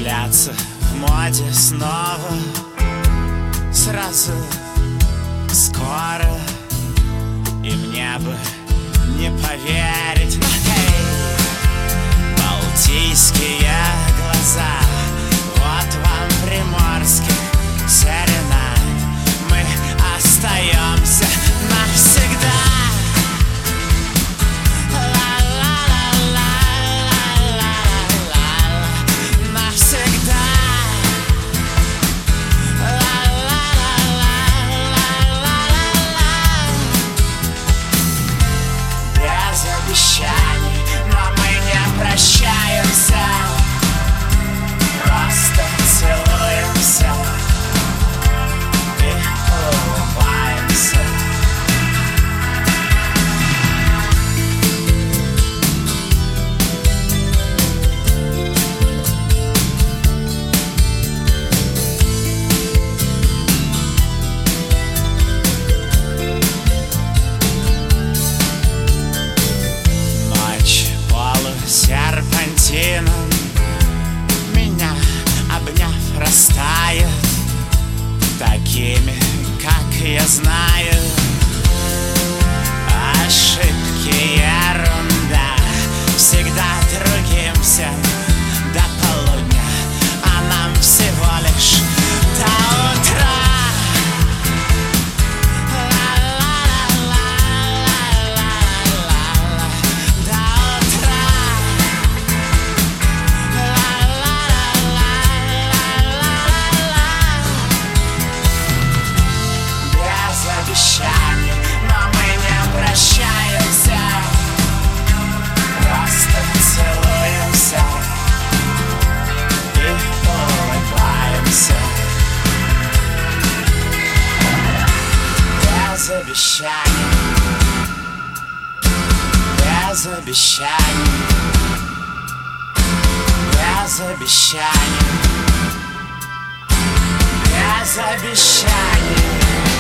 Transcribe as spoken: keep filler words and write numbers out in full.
Появляться в моде снова сразу скоро, и мне бы не поверить. Эй, балтийские глаза, вот вам приморских серенад. Мы остаемся навсегда. Но мы не прощаемся, просто целуемся и улыбаемся. Серпантином меня обняв растает, такими, как я знаю. Ошибки, ерунда, всегда другим всем до полудня, а нам всего лишь до утра. Но мы не прощаемся, просто целуемся и улыбаемся. Без обещаний, без обещаний, без обещаний, без обещаний.